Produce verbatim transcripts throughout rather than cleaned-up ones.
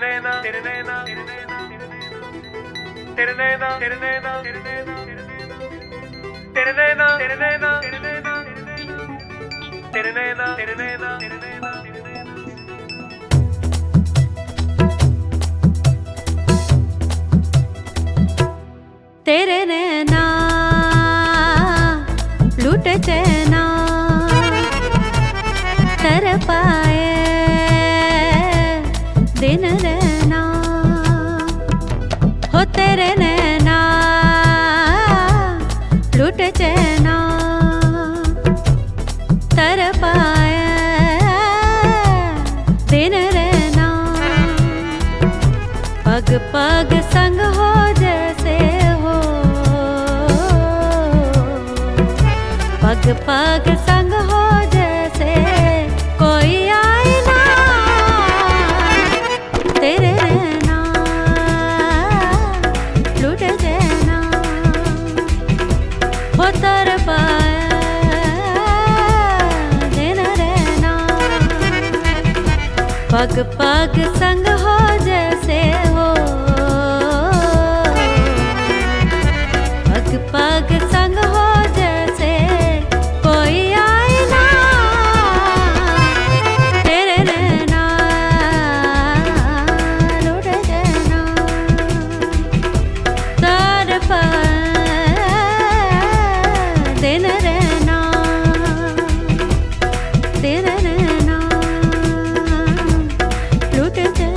नैना तेरे नैना तेरे नैना तेरे नैना तेरे नैना तेरे नैना तेरे नैना तेरे नैना तेरे नैना तेरे नैना तेरे नैना तेरे नैना तेरे नैना लूट चैना तर पाए दिन रहना हो तेरे नैना लूट चैना तर पाए दिन रहना पग पग संग हो जैसे हो पग पग संग हो जैसे कोई आए ना तेरे रहना लूट जाना हो तर पाए दिन रहना पग पग संग हो जैसे हो पग पग संग हो जैसे कोई आए ना तेरे नैना लूट जाना तर पाए दिन रहना तेरे नैना लूट जाना।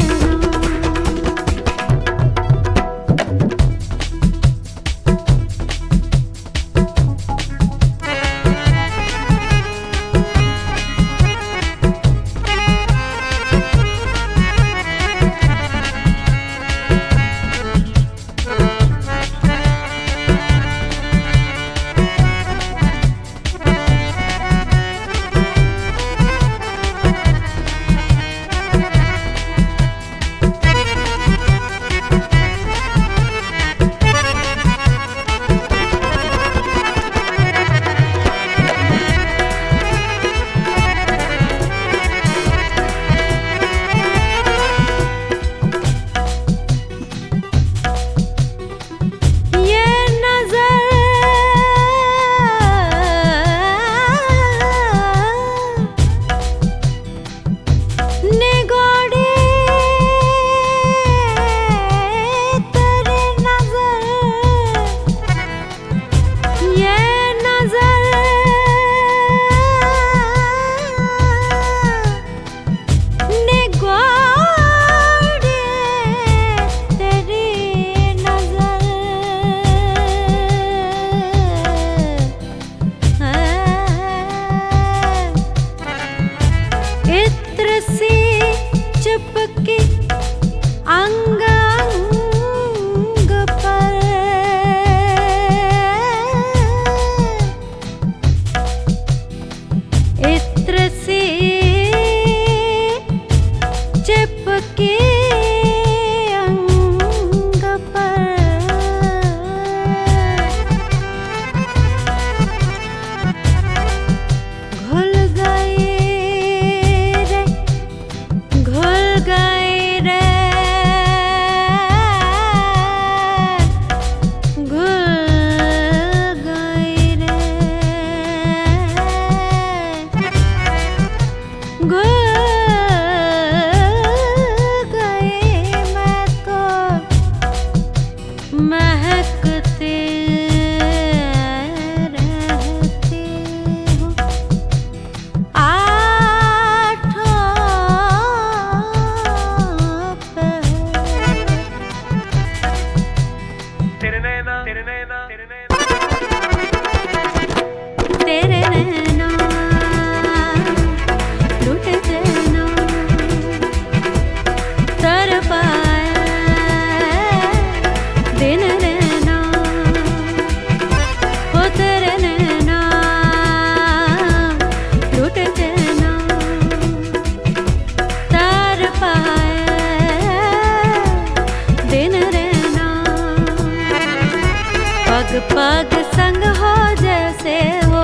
पग संग हो जैसे हो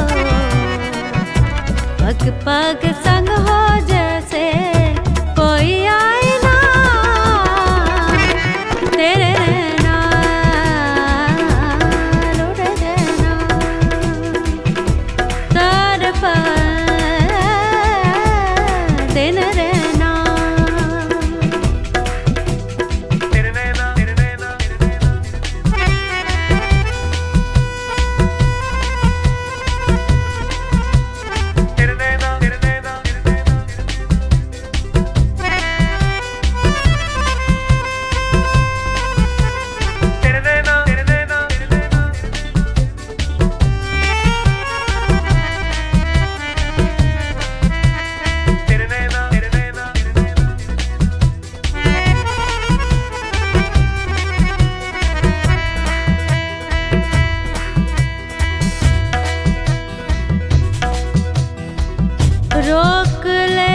पग पग संग हो जैसे कोई दिन रहना। तेरे नैना तेरे नैना तेरे नैना तेरे नैना तेरे नैना तेरे नैना तेरे नैना तेरे नैना रोक ले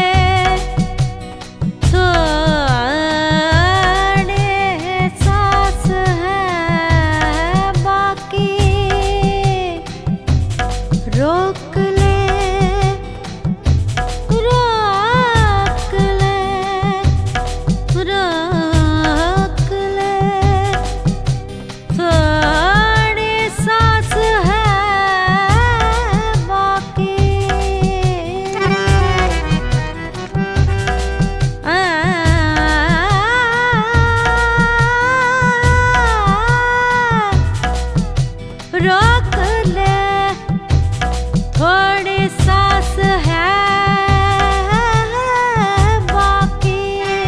थोड़े सांस है बाकी, रोक ले रोक ले रोक ले, थोड़ी सांस है बाकी। आ, रोक ले थोड़ी सांस है बाकी,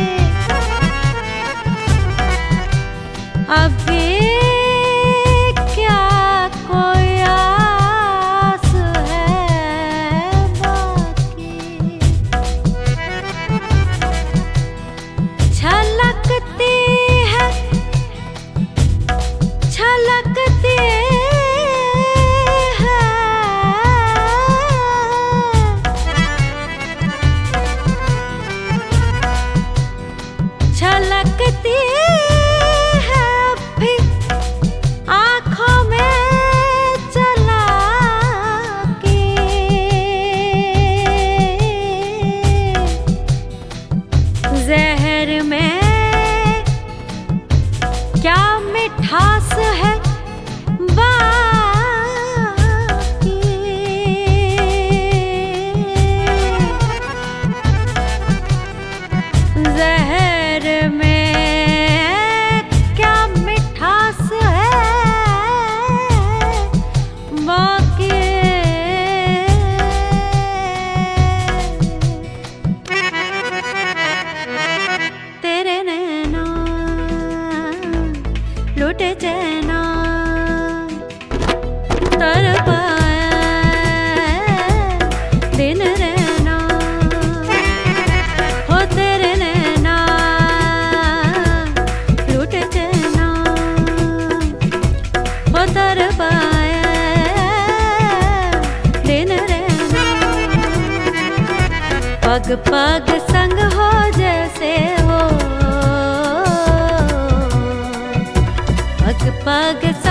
अभी क्या कोई आस है बाकी। छलकती है छलकती है, छलकती है भी आँखों में चला के, जहर में क्या मिठास है बाकी। जहर में क्या मिठास है बाकी। तेरे नैना लुट चैना तर पाया दिन रहना, हो तेरे नैना लुट चैना हो तर पाया दिन रहना। पग पग संग हो जैसे हो, पग पग